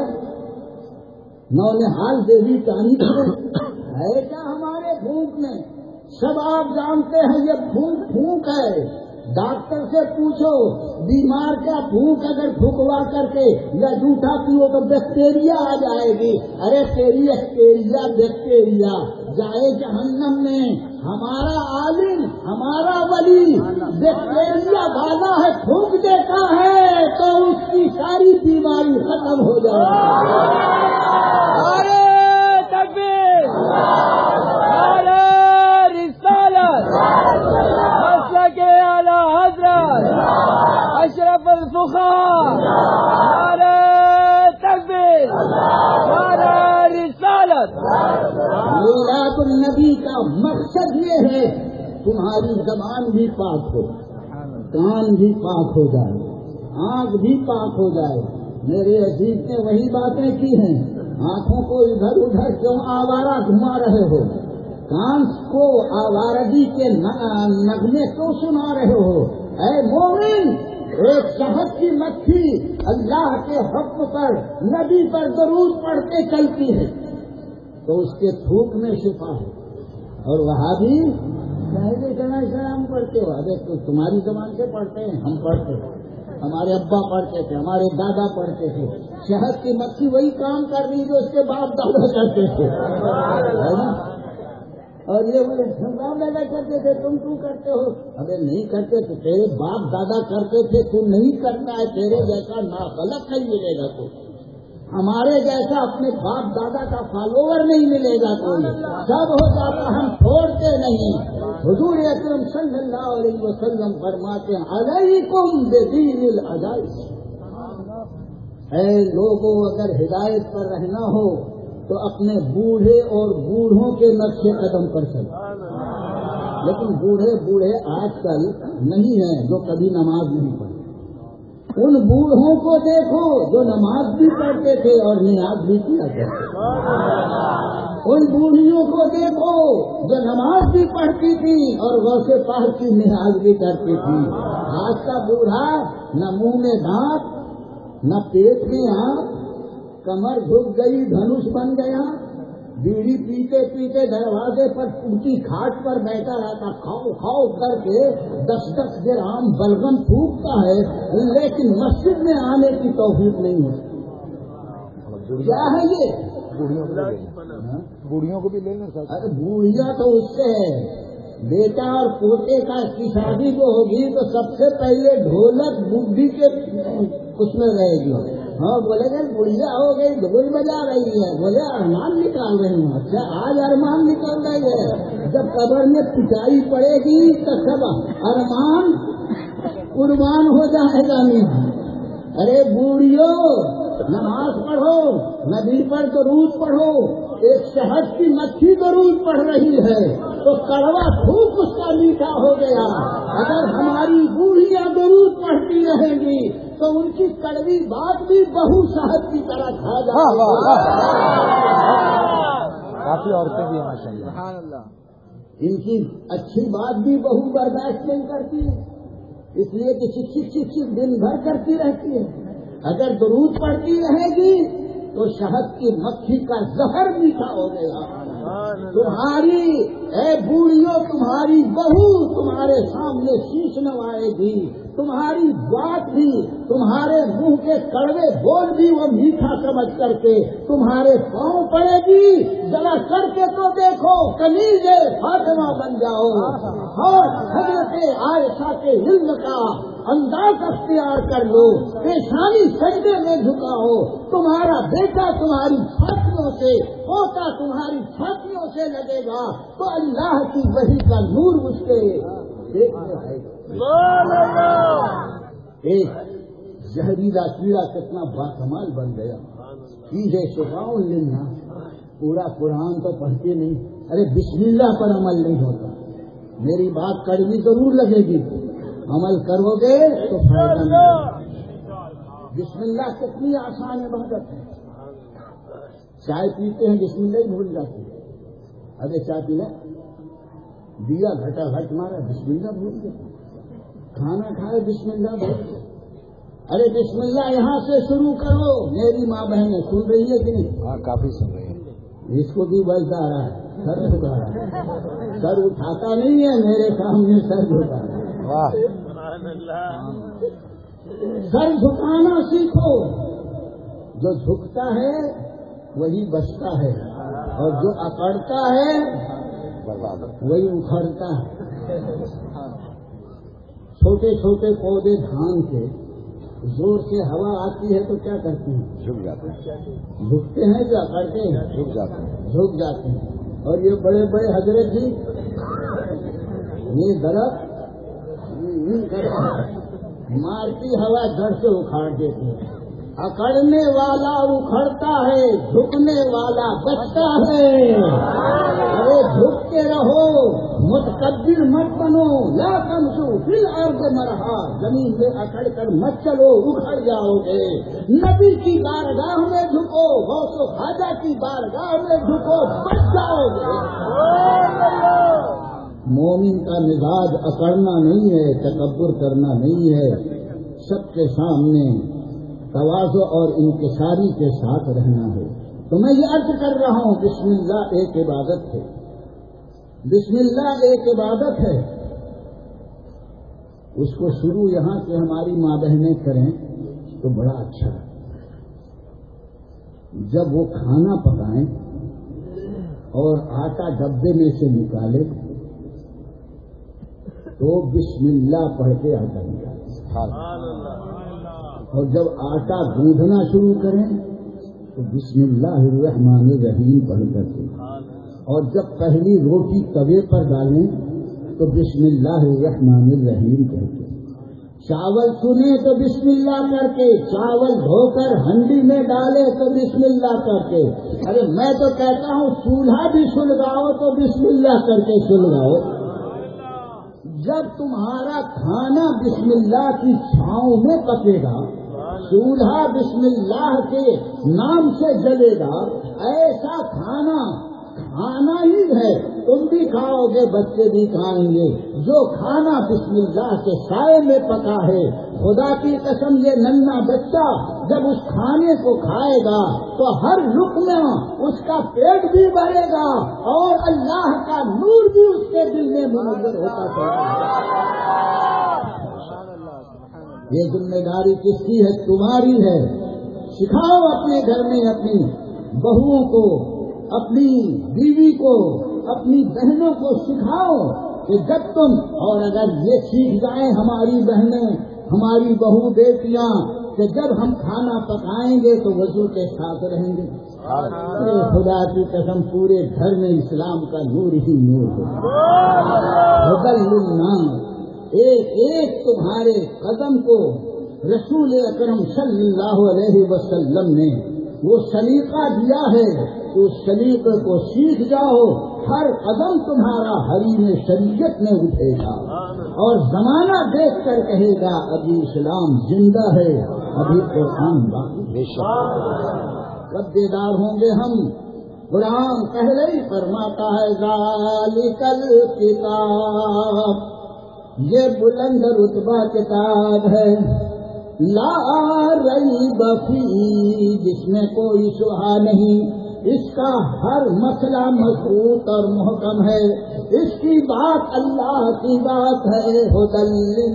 نونحال دیوی کہانی ہے کیا ہمارے پھونک میں؟ سب آپ جانتے ہیں یہ پھونک پھونک ہے. ڈاکٹر سے پوچھو, بیمار کا پھونک اگر پھکوا کر کے یا جھوٹا پیو تو بیکٹیریا آ جائے گی. ارے تیری بیکٹیریا بیکٹیریا جائے جہنم میں. ہمارا عالم, ہمارا ولی بیکٹیریا والا ہے, پھونک دیتا ہے تو اس کی ساری بیماری ختم ہو جائے گی. نعرہ تکبیر, نعرہ رسالت, مسلک اعلی حضرت اشرف الفخار, نعرہ تکبیر, نعرہ رسالت. میلاد النبی کا مقصد یہ ہے تمہاری زبان بھی پاک ہو, کان بھی پاک ہو جائے, آنکھ بھی پاک ہو جائے, میرے عزیز نے وہی باتیں کی ہیں. آنکھوں کو ادھر ادھر کیوں آوارہ گھما رہے ہو؟ کان کو آوارگی کے نغمے کیوں سنا رہے ہو؟ اے مومن، ایک شہد کی مکھی اللہ کے حکم پر نبی پر درود پڑھتے چلتی ہے تو اس کے تھوک میں شفا ہے. اور وہاں بھی پہلے کہنا سلام پڑھتے ہو. ارے تو تمہاری زبان سے پڑھتے ہیں، ہم پڑھتے ہیں، ہمارے ابا پڑھتے تھے، ہمارے دادا پڑھتے تھے. شہد کی مکھی وہی کام کر رہی جو اس کے باپ دادا کرتے تھے. اور یہ بولے باپ دادا کرتے تھے، تم کیوں کرتے ہو؟ ارے نہیں کرتے تو تیرے باپ دادا کرتے تھے، تو نہیں کرتا ہے. تیرے جیسا ناخلق نہیں ملے گا تو ہمارے جیسا اپنے باپ دادا کا فالوور نہیں ملے گا کوئی. سب ہو جاتا، ہم چھوڑتے نہیں. حضور اکرم صلی اللہ علیہ وسلم فرماتے ہیں علیکم بدین العجائز. اے لوگوں، اگر ہدایت پر رہنا ہو تو اپنے بوڑھے اور بوڑھوں کے نقش قدم پر چلو. لیکن بوڑھے بوڑھے آج کل نہیں ہیں جو کبھی نماز نہیں پڑھتے. ان بوڑھوں کو دیکھو جو نماز بھی پڑھتے تھے اور نیاز بھی کیا کرتے تھے. ان بوڑھیوں کو دیکھو جو نماز بھی پڑھتی تھی اور غوث پاک کی نیاز بھی کرتی تھی. آج کا بوڑھا نہ منہ میں دانت، نہ پیٹ میں آنکھ، کمر جھک گئی، دھنوش بن گیا، بیڑی پیتے پیتے دروازے پر ٹوٹی کھاٹ پر بیٹھا رہتا، کھاؤ کھاؤ کر کے دس دس گرام بلغم پھونکتا ہے، لیکن مسجد میں آنے کی توفیق نہیں ہوتی. کیا ہے یہ؟ بوڑھیوں کو بھی لے لیں سر. ارے بوڑھیاں تو اس سے ہے. بیٹا اور پوتے کا کی شادی جو ہوگی تو سب سے پہلے ڈھولک بڈھی کے اس میں رہے گی. ہاں بولے گا بڑھیا ہو گئی، ڈھول بجا رہی ہے. بولے ارمان نکال رہی ہوں. اچھا آج ارمان نکل رہی ہے، جب قبر میں پٹائی پڑے گی تو سب ارمان قربان ہو جائے گا. نہیں ارے بوڑھیو، نماز پڑھو، نبی پر درود پڑھو. ایک شہد کی مکھی درود پڑھ رہی ہے تو کڑوا تھوک اس کا میٹھا ہو گیا. اگر ہماری بوڑھیاں درود پڑھتی رہیں گی تو ان کی کڑوی بات بھی بہو شہد کی طرح کھا جائے گی. کافی عورتیں بھی ماشاء اللہ. ان کی اچھی بات بھی بہو برداشت نہیں کرتی، اس لیے کہ چک چک چک چک دن بھر کرتی رہتی ہے. اگر درود پڑھتی رہے گی تو شہد کی مکھی کا زہر میٹھا ہو گیا. تمہاری اے بوڑھیوں، تمہاری بہو تمہارے سامنے شیش نوائے گی. تمہاری بات بھی، تمہارے منہ کے کڑوے بول بھی وہ میٹھا سمجھ کر کے تمہارے پاؤں پڑے گی. ذرا کر کے تو دیکھو، کنیز فاطمہ بن جاؤ اور حضرت عائشہ کے علم کا انداز اختیار کر لو. پیشانی سجدے میں جھکاؤ. تمہارا بیٹا تمہاری چھاتیوں سے، پوتا تمہاری چھاتیوں سے لگے گا تو اللہ کی وحی کا نور اس کے دیکھنے آئے گا. ایک زہریلا کیڑا کتنا باکمال بن گیا. سیدھے شفاؤں لینا. پورا قرآن تو پڑھتے نہیں. ارے بسم اللہ پر عمل نہیں ہوتا. میری بات کڑوی ضرور لگے گی، عمل کرو گے تو فائدہ ملے. بسم اللہ کتنی آسان عبادت ہے. چائے پیتے ہیں بسم اللہ ہی بھول جاتے ہیں. ارے چائے پیلا، دیا گھٹا گھٹ مارا، بسم اللہ بھول گئے. کھانا کھائے بسم اللہ بھول گئے. ارے بسم اللہ یہاں سے شروع کرو. میری ماں بہنیں سن رہی ہے کہ نہیں؟ ہاں کافی سن رہی ہیں. اس کو بھی بجتا رہا ہے، سر جھکا رہا ہے. سر اٹھاتا نہیں ہے، میرے سامنے سر جھکا رہا ہے. واہ، سر جھکانا سیکھو. جو جھکتا ہے وہی بچتا ہے اور جو اکڑتا ہے وہی اکھڑتا ہے. چھوٹے چھوٹے پودے دھان کے زور سے ہوا آتی ہے تو کیا کرتے ہیں؟ جھک جاتے ہیں. جھکتے ہیں کہ اکڑتے ہیں؟ جھک جاتے ہیں. جھک جاتے ہیں. اور یہ بڑے بڑے حضرت جی یہ درخت مارتی ہوا جڑ سے اکھاڑ دیتی ہے. اکڑنے والا اکھڑتا ہے، جھکنے والا بچتا ہے. ارے جھک کے رہو، متکبر مت بنو. آمنو لا تمشوا فی الارض مرحا، زمین میں اکڑ کر مت چلو، اکھڑ جاؤ گے۔ نبی کی بارگاہ میں جھکو، غوث و خواجہ کی بارگاہ میں جھکو، بچ جاؤ گے۔ مومن کا مزاج اکڑنا نہیں ہے، تکبر کرنا نہیں ہے، سب کے سامنے تواضع اور انکساری کے ساتھ رہنا ہے۔ تو میں یہ عرض کر رہا ہوں، بسم اللہ ایک عبادت ہے، بسم اللہ ایک عبادت ہے۔ اس کو شروع یہاں سے ہماری ماں بہنیں کریں تو بڑا اچھا ہے۔ جب وہ کھانا پکائیں اور آٹا ڈبے میں سے نکالے تو بسم اللہ پڑھ کے آٹا نکالے، اور جب آٹا گوندھنا شروع کریں تو بسم اللہ الرحمن الرحیم پڑھ کر کے، اور جب پہلی روٹی توے پر ڈالیں تو بسم اللہ الرحمن الرحیم کہہ کے، چاول سنے تو بسم اللہ کر کے، چاول دھو کر ہنڈی میں ڈالے تو بسم اللہ کر کے، ارے میں تو کہتا ہوں چولہا بھی سلگاؤ تو بسم اللہ کر کے سلگاؤ۔ جب تمہارا کھانا بسم اللہ کی چھاؤں میں پکے گا، چولہا بسم اللہ کے نام سے جلے گا، ایسا کھانا کھانا ہی ہے، تم بھی کھاؤ گے، بچے بھی کھائیں گے۔ جو کھانا بسم اللہ کے سائے میں پکا ہے، خدا کی قسم یہ ننھا بچہ جب اس کھانے کو کھائے گا تو ہر لقمہ اس کا پیٹ بھی بھرے گا اور اللہ کا نور بھی اس کے دل میں منور ہوتا چلے گا۔ یہ ذمہ داری کس کی ہے؟ تمہاری ہے۔ سکھاؤ اپنے گھر میں اپنی بہوؤں کو، اپنی بیوی کو، اپنی بہنوں کو سکھاؤ کہ جب تم، اور اگر یہ سیکھ جائیں ہماری بہنیں، ہماری بہو بیٹیاں، کہ جب ہم کھانا پکائیں گے تو وضو کے ساتھ رہیں گے، خدا کی قسم پورے گھر میں اسلام کا نور ہی نور ہوگا۔ بدل للناس، ایک ایک تمہارے قدم کو رسول اکرم صلی اللہ علیہ وسلم نے وہ سلیقہ دیا ہے کہ اس سلیقے کو سیکھ جاؤ، ہر قدم تمہارا حریم شریعت میں اٹھے گا، اور زمانہ دیکھ کر کہے گا ابھی اسلام زندہ ہے، ابھی قرآن باقی۔ کب بیدار ہوں گے ہم؟ قرآن پہلے ہی فرماتا ہے ذالک الکتاب، یہ بلند رتبہ کتاب ہے، لا ریب فیہ، جس میں کوئی شبہ نہیں، اس کا ہر مسئلہ مضبوط اور محکم ہے، اس کی بات اللہ کی بات ہے، ھدی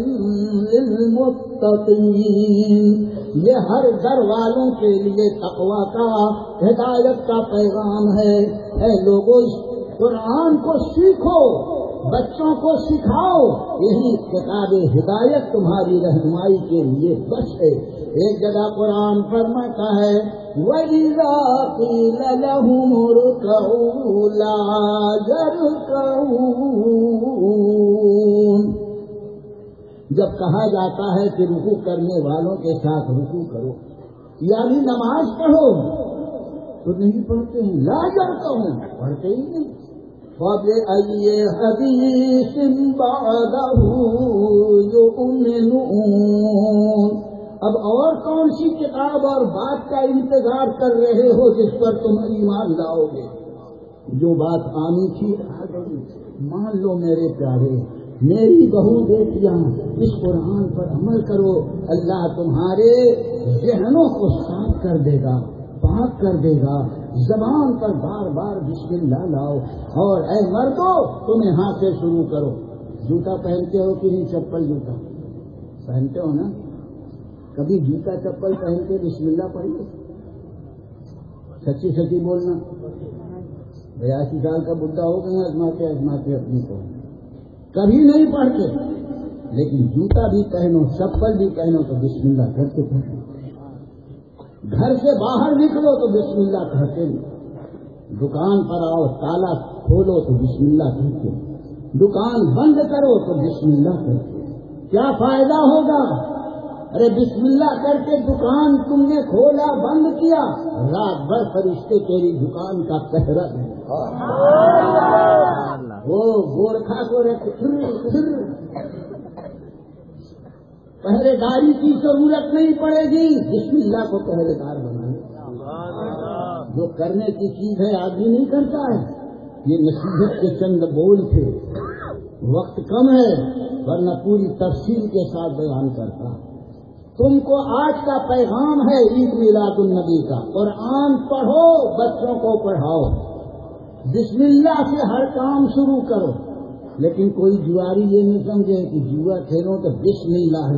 للمتقین، یہ ہر در والوں کے لیے تقویٰ کا، ہدایت کا پیغام ہے۔ اے لوگوں اس قرآن کو سیکھو، بچوں کو سکھاؤ، یہی کتاب ہدایت تمہاری رہنمائی کے لیے بس ہے۔ ایک جگہ قرآن فرماتا ہے وَإِذَا قِيلَ لَهُمُ ارْكَعُوا لَا يَرْكَعُونَ، جب کہا جاتا ہے کہ رکوع کرنے والوں کے ساتھ رکوع کرو، یعنی نماز پڑھو، تو نہیں پڑھتے ہیں، لا يَرْكَعُونَ، پڑھتے ہی نہیں۔ فَبِأَيِّ حَدِيثٍ بَعْدَهُ يُؤْمِنُونَ، اب اور کون سی کتاب اور بات کا انتظار کر رہے ہو جس پر تم ایمان لاؤ گے؟ جو بات آنی تھی آ گئی، مان لو میرے پیارے، میری بہو بیٹیاں، اس قرآن پر عمل کرو، اللہ تمہارے ذہنوں کو صاف کر دے گا، پاک کر دے گا۔ زبان پر بار بار بسم اللہ لاؤ، اور اے مردو تم یہاں سے شروع کرو۔ جوتا پہنتے ہو کہ نہیں؟ چپل جوتا پہنتے ہو نا؟ کبھی جوتا چپل پہن کے بسم اللہ پڑھیے، سچی سچی بولنا۔ بیاسی سال کا بڈھا ہو گیا ازماتے ازماتے اپنی کو، کبھی نہیں پڑھتے، لیکن جوتا بھی پہنو، چپل بھی پہنو تو بسم اللہ کر کے پہنو۔ گھر سے باہر نکلو تو بسم اللہ کہتے ہیں، دکان پر آؤ تالا کھولو تو بسم اللہ کہتے ہیں، دکان بند کرو تو بسم اللہ کہتے ہیں۔ کیا فائدہ ہوگا؟ ارے بسم اللہ کر کے دکان تم نے کھولا بند کیا، رات بھر فرشتے تیری دکان کا پہرا ہے، وہ گور اٹھا کو رکھ پہرے داری کی ضرورت نہیں پڑے گی، بسم اللہ کو پہرے دار بنانے جو کرنے کی چیز ہے آدمی نہیں کرتا ہے۔ یہ نصیحت کے چند بول تھے، وقت کم ہے ورنہ پوری تفصیل کے ساتھ بیان کرتا۔ تم کو آج کا پیغام ہے عید میلاد النبی کا، قرآن پڑھو، بچوں کو پڑھاؤ، بسم اللہ سے ہر کام شروع کرو۔ لیکن کوئی جواری یہ نہیں سمجھے کہ جوا کھیلو تو بسم اللہ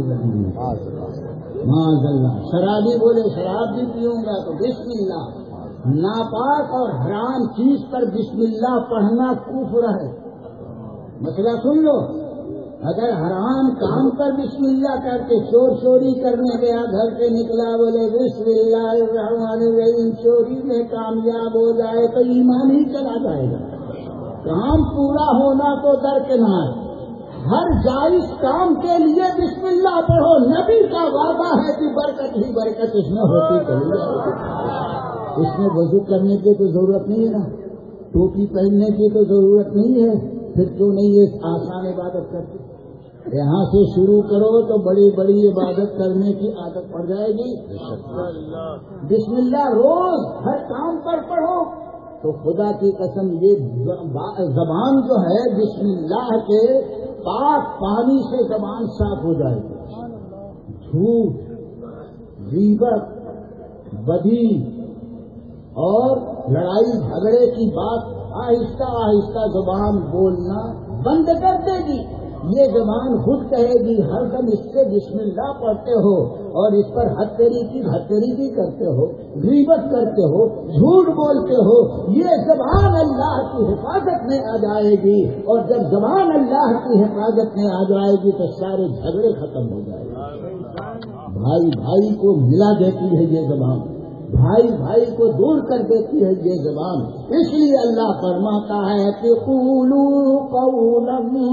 معاذ اللہ، شرابی بولے شراب بھی پیوں گا تو بسم اللہ، ناپاک اور حرام چیز پر بسم اللہ پڑھنا کفر ہے۔ مسئلہ سن لو، اگر حرام کام پر بسم اللہ کر کے چور چوری کرنے گیا، گھر سے نکلا بولے بسم اللہ الرحمن الرحیم، چوری میں کامیاب ہو جائے تو ایمان ہی چلا جائے گا۔ کام پورا ہونا تو درکنار، ہر جائز کام کے لیے بسم اللہ پڑھو، نبی کا وعدہ ہے کہ برکت ہی برکت اس میں ہوتی چلی جائے گی۔ اس میں وضو کرنے کی تو ضرورت نہیں ہے نا، ٹوپی پہننے کی تو ضرورت نہیں ہے، پھر کیوں نہیں یہ آسان عبادت کرتے؟ یہاں سے شروع کرو تو بڑی بڑی عبادت کرنے کی عادت پڑ جائے گی۔ بسم اللہ روز ہر کام پر پڑھو تو خدا کی قسم یہ زبان جو ہے بسم اللہ کے پاک پانی سے زبان صاف ہو جائے گی۔ جھوٹ، غیبت، بدی اور لڑائی جھگڑے کی بات آہستہ آہستہ زبان بولنا بند کر دے گی۔ یہ زبان خود کہے گی ہر دم اس سے بسم اللہ پڑھتے ہو اور اس پر ہتھیری کی ہتھیری بھی کرتے ہو، غیبت کرتے ہو، جھوٹ بولتے ہو، یہ زبان اللہ کی حفاظت میں آ جائے گی، اور جب زبان اللہ کی حفاظت میں آ جائے گی تو سارے جھگڑے ختم ہو جائیں گے۔ بھائی بھائی کو ملا دیتی ہے یہ زبان، بھائی بھائی کو دور کر دیتی ہے یہ زبان۔ اس لیے اللہ فرماتا ہے کہ قولوا قولا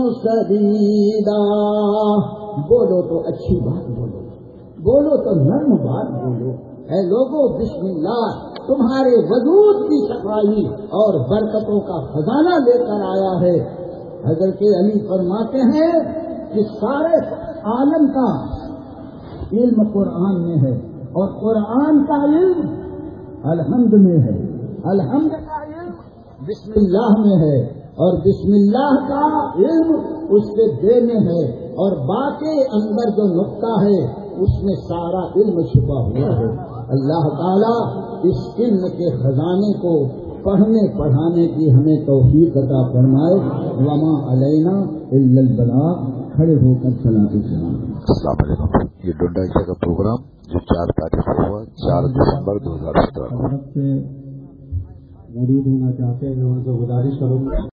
سدیدا، بولو تو اچھی بات بولو، بولو تو نرم بات بولو۔ اے لوگوں، بسم اللہ تمہارے وجود کی صفائی اور برکتوں کا خزانہ لے کر آیا ہے۔ حضرت علی فرماتے ہیں کہ سارے عالم کا علم قرآن میں ہے، اور قرآن کا علم الحمد میں ہے، الحمد کا علم بسم اللہ میں ہے، اور بسم اللہ کا علم اس کے دے میں ہے، اور باقی اندر جو نقطہ ہے اس میں سارا علم چھپا ہوا ہے۔ اللہ تعالیٰ اس علم کے خزانے کو پڑھنے پڑھانے کی ہمیں توفیق عطا فرمائے۔ وما علینا الا البلاغ۔ کھڑے ہو کر صلاۃ السلام۔ السلام علیکم۔ یہ ڈنڈا کا پروگرام جو چار تاریخ کو ہوا، چار دسمبر دو ہزار سترہ کو۔ مرید ہونا چاہتے ہیں ان سے گزارش کروں گا